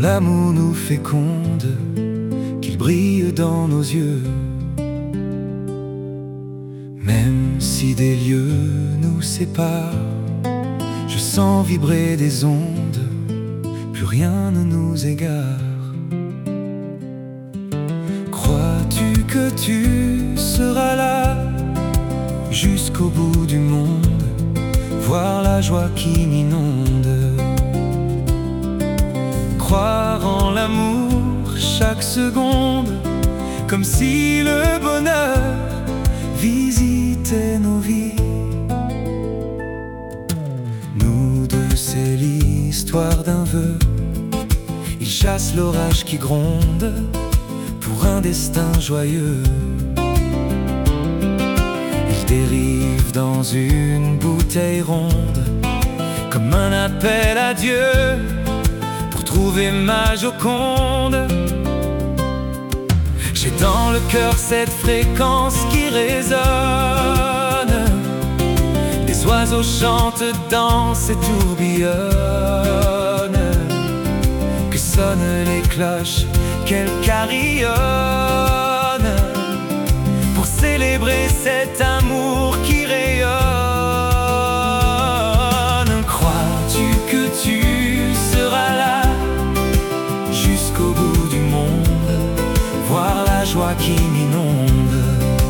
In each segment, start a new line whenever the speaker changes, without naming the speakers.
l'amour nous féconde, qu'il brille dans nos yeux. Même si des lieux nous séparent, je sens vibrer des ondes, plus rien ne nous égare. Crois-tu que tu seras là jusqu'au bout du monde, voir la joie qui m'inonde? Croire en l'amour chaque seconde, comme si le bonheur visitait nos vies. Nous deux, c'est l'histoire d'un vœu. Il chasse l'orage qui gronde pour un destin joyeux. Il dérive dans une bouteille ronde, comme un appel à Dieu pour trouver ma Joconde. J'ai dans le cœur cette fréquence qui résonne. Des oiseaux chantent, dansent et tourbillonnent. Que sonnent les cloches, qu'elles carillonnent, pour célébrer cet amour qui rayonne. Crois-tu que tu seras là jusqu'au bout du monde, voir la joie qui m'inonde?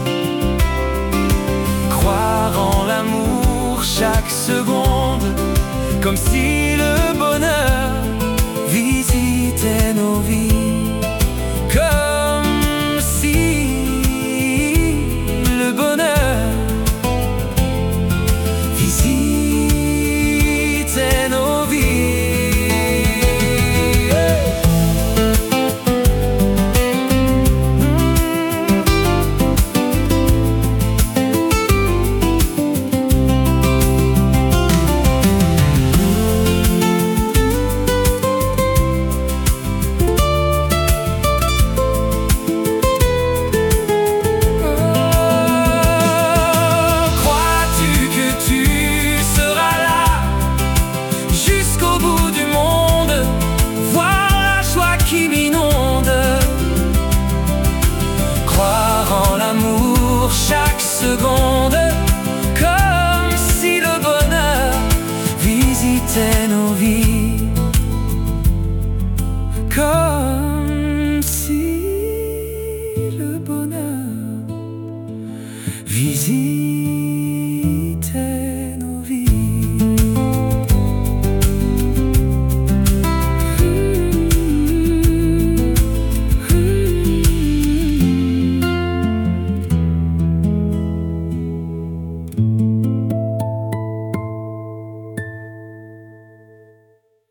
Croire en l'amour chaque seconde, comme si le bonheur visitait nos vies. Comme si le bonheur visitait nos vies. Chaque seconde, comme si le bonheur visitait nos vies. Comme si le bonheur visitait